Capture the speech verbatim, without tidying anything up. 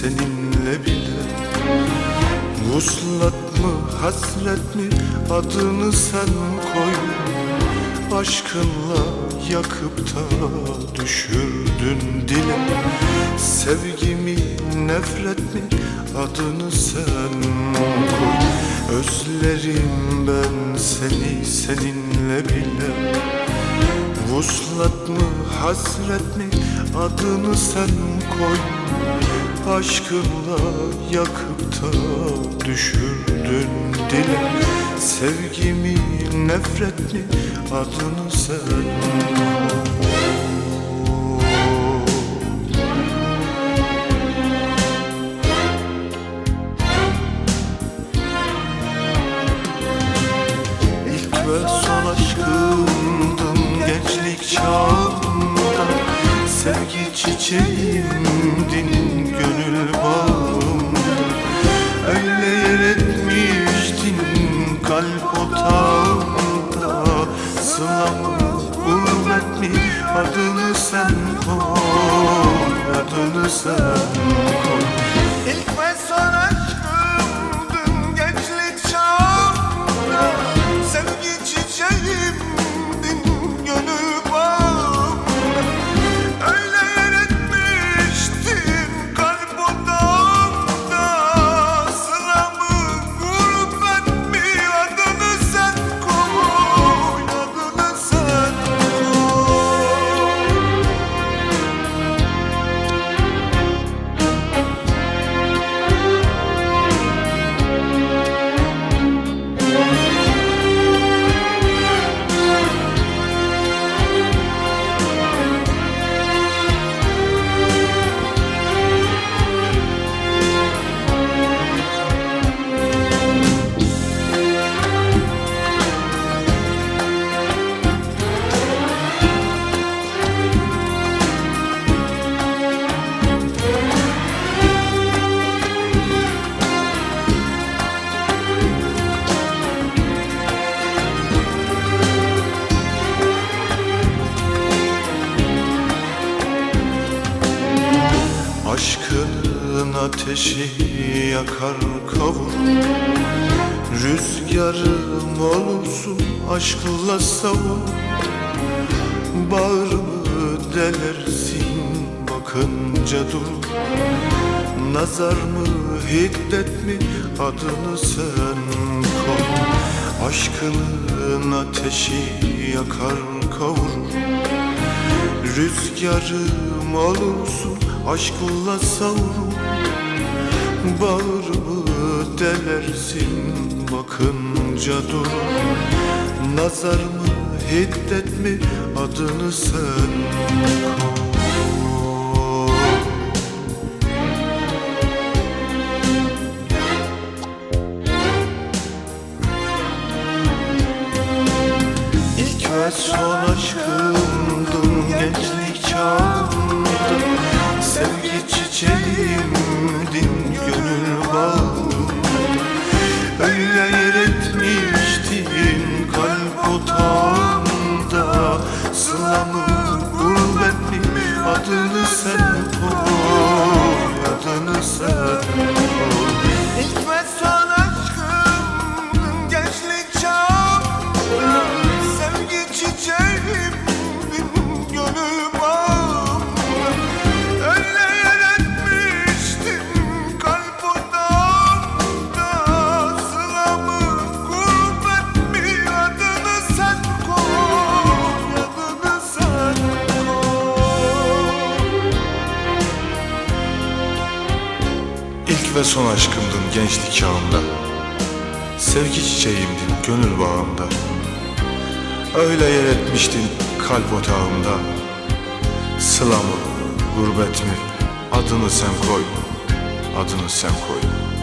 seninle bile. Vuslat mı hasret mi adını sen koy. Aşkınla yakıp da düşürdün dile. Sevgimi nefret mi adını sen koy. Özlerim ben seni seninle bile. Vuslat mı hasret mi adını sen koy. Aşkınla yakıp da düşürdün dile. Sevgimi nefret mi adını sen koy. İlk ve son aşkımdın gençlik çağımda. Sevgi çiçeğimdin gönül bağımda. Öyle yer etmiştin kalp otağımda. Sılamı gurbet mi adını sen koy. Adını sen koy. İlk ve son aşkımdın gençlik çağımda. Sevgi çiçeğimdin gönül bağımda. Öyle yer etmiştin kalp odamda. Sıramı gurbet mi adını sen koy. Adını sen koy. Aşkın ateşi yakar kavur. Rüzgarım olursun aşkla savur. Bağrımı delersin bakınca dur. Nazar mı hiddet mi adını sen koy. Aşkın ateşi yakar kavur. Rüzgarım olursun aşkla savrul. Bağrımı delersin bakınca dur. Nazar mı hiddet mi adını sen koy. İlk ve son aşkımdın gençlik çağımda. Sevgi çiçeğimdin gönül bağımda. Öyle yer etmiştin kalp otağımda. Sılamı gurbet mi adını sen koy. Adını sen koy. İlk ve son aşkımdın gençlik çağımda. Sevgi çiçeğimdin gönül bağımda. Öyle yer etmiştin kalp odamda. Sılamı gurbet mi adını sen koy. Adını sen koy. İlk ve son aşkımdın gençlik çağımda. Sevgi çiçeğimdin gönül bağımda. Öyle yer etmiştin kalp otağımda. Sıla mı gurbet mi adını sen koy. Adını sen koy.